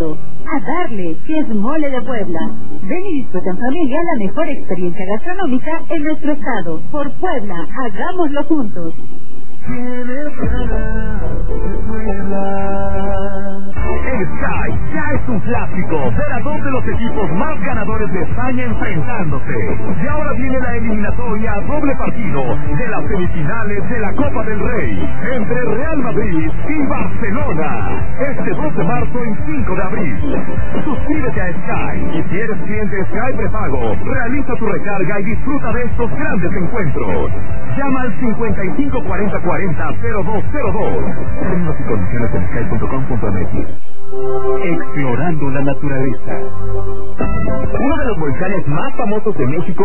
estado. A darle, que es Mole de Puebla. Ven y disfruta en familia la mejor experiencia gastronómica en nuestro estado. Por Puebla, hagámoslo juntos. El Sky ya es un clásico. Ver a dos de los equipos más ganadores de España enfrentándose. Y ahora viene la eliminatoria a doble partido de las semifinales de la Copa del Rey entre Real Madrid y Barcelona. Este 2 de marzo y 5 de abril. Suscríbete a Sky y si eres cliente Sky prepago, realiza tu recarga y disfruta de estos grandes encuentros. Llama al 5540400202. Términos y condiciones en sky.com.mx. Explorando la naturaleza. Uno de los volcanes más famosos de México